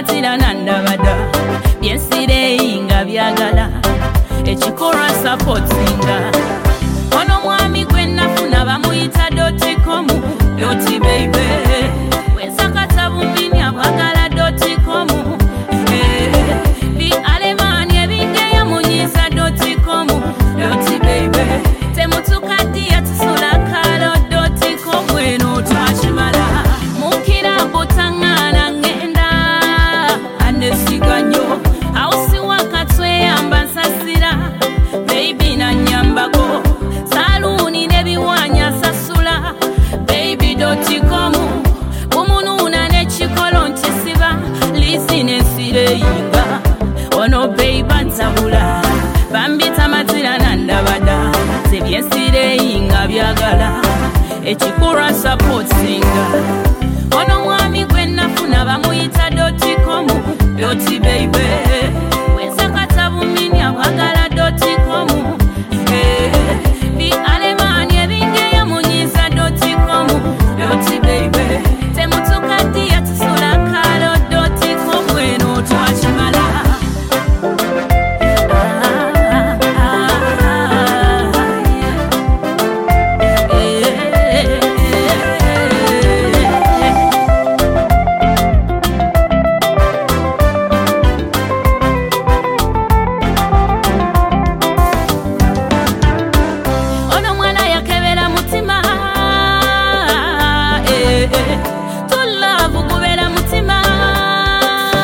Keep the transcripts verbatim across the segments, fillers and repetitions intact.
tamatira nandabada byensireeyinga byagala ekikorwa supportinga ono mwami gwe nafuna bamuyita doti komu doti baby wensakata bumbini abwagala doti komu bi alemani ebingeya munyiza doti komu doti baby temutukaddiya tusula kalo doti komu eno twakimala mukira butangana ngenda anesiganyo ausi wakatweyamba nsasira baby na nyambako saluni nebiwanya sasula baby doti komu umununa nekikolo ntisiba lisinensireyinga ono beiba ntabula bambita matira nandabada sebyensireeyinga byagala ekikurwa supportinga ono mwami gwe nafuna bamuyita doti komu doti baby wensakata bumini abwagala doti komu bi alemani ebingeya munyiza doti komu doti baby temutukaddiya tusula kalo doti komu eno twakimala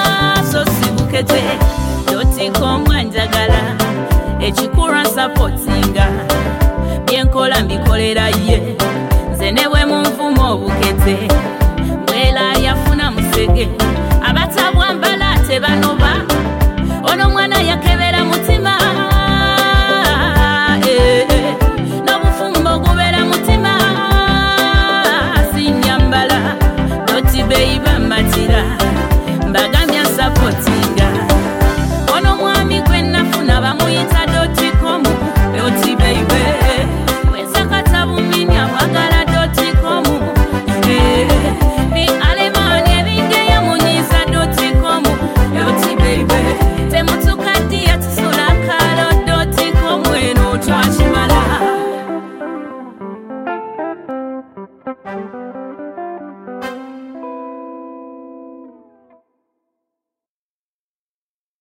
doti komu njagala ekikurwa supporting